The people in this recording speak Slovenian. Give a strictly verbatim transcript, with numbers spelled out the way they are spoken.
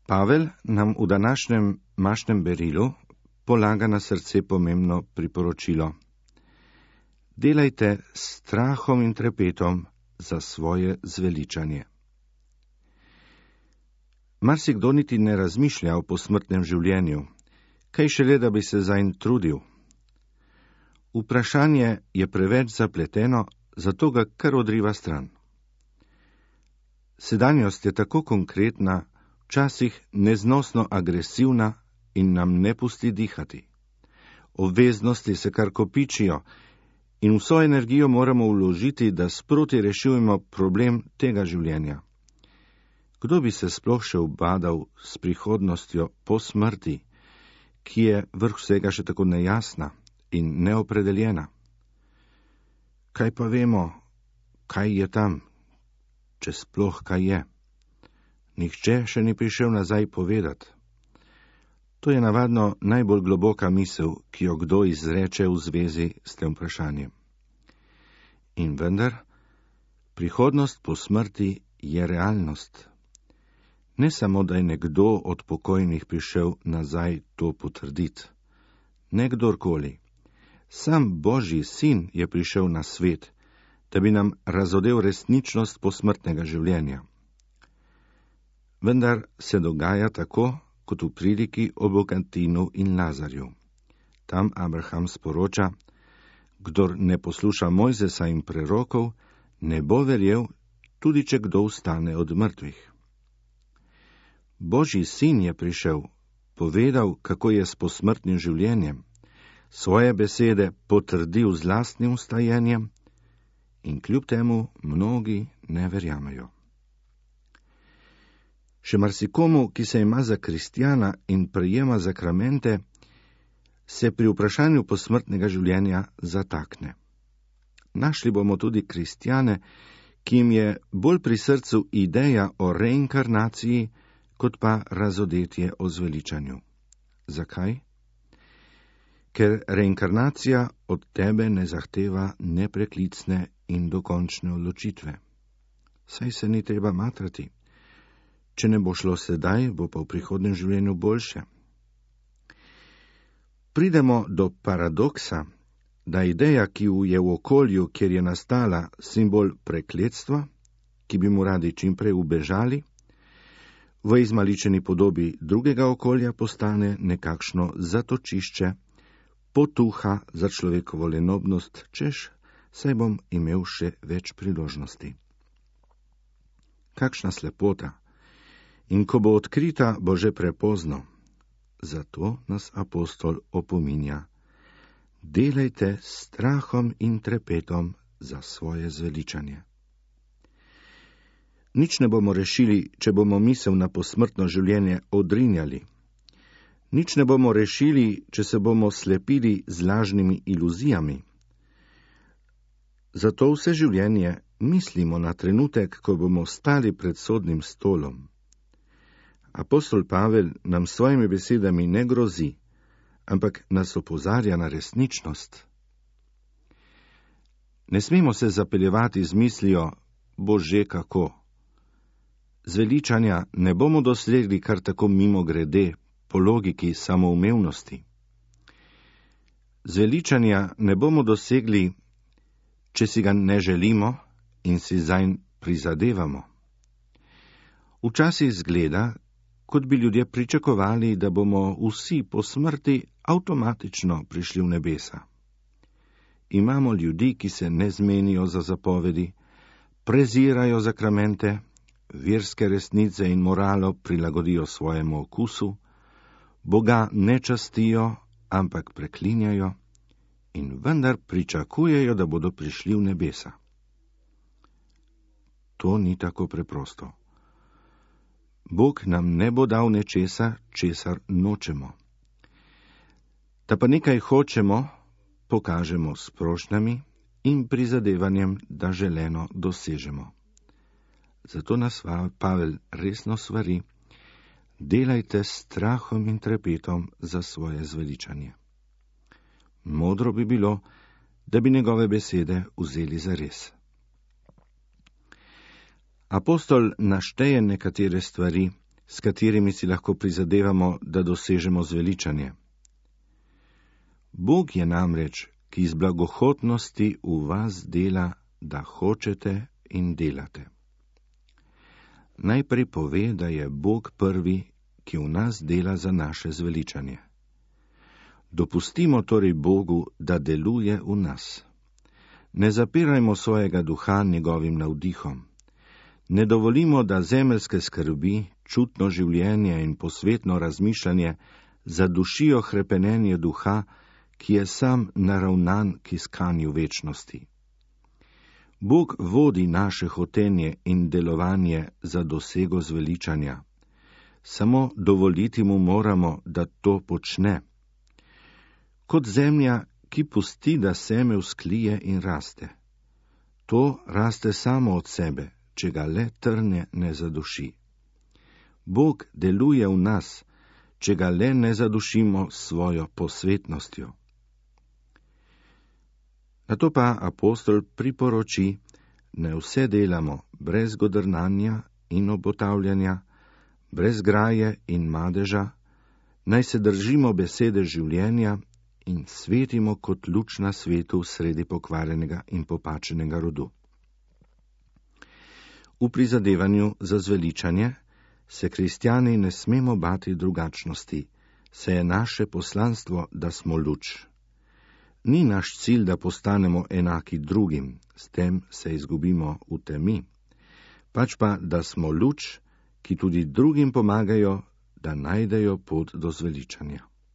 Pavel nam v današnjem mašnem berilu polaga na srce pomembno priporočilo. Delajte s strahom in trepetom za svoje zveličanje. Marsikdo niti ne razmišlja o posmrtnem življenju, kaj šele, da bi se zanj trudil. Vprašanje je preveč zapleteno, zato ga kar odriva stran. Sedanjost je tako konkretna, včasih neznosno agresivna in nam ne pusti dihati. Obveznosti se kar kopičijo in vso energijo moramo vložiti, da sproti rešujemo problem tega življenja. Kdo bi se sploh še ubadal s prihodnostjo po smrti, ki je vrh vsega še tako nejasna in neopredeljena? Kaj pa vemo, kaj je tam, če sploh kaj je? Nihče še ni prišel nazaj povedati. To je navadno najbolj globoka misel, ki jo kdo izreče v zvezi s tem vprašanjem. In vendar, prihodnost po smrti je realnost. Ne samo, da je nekdo od pokojnih prišel nazaj to potrditi. Ne kdorkoli. Sam Božji sin je prišel na svet, da bi nam razodel resničnost posmrtnega življenja. Vendar se dogaja tako, kot v priliki o Bogatinu in Lazarju. Tam Abraham sporoča, kdor ne posluša Mojzesa in prerokov, ne bo verjel, tudi če kdo vstane od mrtvih. Božji sin je prišel, povedal, kako je s posmrtnim življenjem, svoje besede potrdil z lastnim vstajenjem in kljub temu mnogi ne verjamejo. Še marsikomu, ki se ima za kristjana in prejema zakramente, se pri vprašanju posmrtnega življenja zatakne. Našli bomo tudi kristjane, ki jim je bolj pri srcu ideja o reinkarnaciji, kot pa razodetje o zveličanju. Zakaj? Ker reinkarnacija od tebe ne zahteva nepreklicne in dokončne odločitve. Saj se ni treba matrati. Če ne bo šlo sedaj, bo pa v prihodnem življenju boljše. Pridemo do paradoksa, da ideja, ki je v okolju, kjer je nastala, simbol prekletstva, ki bi mu radi čimprej ubežali, v izmaličeni podobi drugega okolja postane nekakšno zatočišče, potuha za človekovo lenobnost, češ, saj bom imel še več priložnosti. Kakšna slepota! In ko bo odkrita, bo že prepozno. Zato nas apostol opominja. Delajte s strahom in trepetom za svoje zveličanje. Nič ne bomo rešili, če bomo misel na posmrtno življenje odrinjali. Nič ne bomo rešili, če se bomo slepili z lažnimi iluzijami. Zato vse življenje mislimo na trenutek, ko bomo stali pred sodnim stolom. Apostol Pavel nam s svojimi besedami ne grozi, ampak nas opozarja na resničnost. Ne smemo se zapeljevati z mislijo, bo že kako. Zveličanja ne bomo dosegli kar tako mimogrede, po logiki samoumevnosti. Zveličanja ne bomo dosegli, če si ga ne želimo in si zanj prizadevamo. Včasih izgleda, kot bi ljudje pričakovali, da bomo vsi po smrti avtomatično prišli v nebesa. Imamo ljudi, ki se ne zmenijo za zapovedi, prezirajo zakramente, verske resnice in moralo prilagodijo svojemu okusu, Boga ne častijo, ampak preklinjajo in vendar pričakujejo, da bodo prišli v nebesa. To ni tako preprosto. Bog nam ne bo dal nečesa, česar nočemo. Da pa nekaj hočemo, pokažemo s prošnjami in prizadevanjem, da želeno dosežemo. Zato nas Pavel resno svari, delajte s strahom in trepetom za svoje zveličanje. Modro bi bilo, da bi njegove besede vzeli za res. Apostol našteje nekatere stvari, s katerimi si lahko prizadevamo, da dosežemo zveličanje. Bog je namreč, ki iz blagohotnosti v vas dela, da hočete in delate. Najprej pove, da je Bog prvi, ki v nas dela za naše zveličanje. Dopustimo torej Bogu, da deluje v nas. Ne zapirajmo svojega duha njegovim navdihom. Ne dovolimo, da zemeljske skrbi, čutno življenje in posvetno razmišljanje zadušijo hrepenenje duha, ki je sam naravnan k iskanju večnosti. Bog vodi naše hotenje in delovanje za dosego zveličanja. Samo dovoliti mu moramo, da to počne. Kot zemlja, ki pusti, da seme vzklije in raste. To raste samo od sebe, če ga le trnje ne zaduši. Bog deluje v nas, če ga le ne zadušimo s svojo posvetnostjo. Nato pa apostol priporoči, ne vse delamo brez godrnanja in obotavljanja, brez graje in madeža, naj se držimo besede življenja in svetimo kot luč na svetu sredi pokvarjenega in popačenega rodu. V prizadevanju za zveličanje se kristjani ne smemo bati drugačnosti, saj je naše poslanstvo, da smo luč. Ni naš cilj, da postanemo enaki drugim, s tem se izgubimo v temi, pač pa, da smo luč, ki tudi drugim pomagajo, da najdejo pot do zveličanja.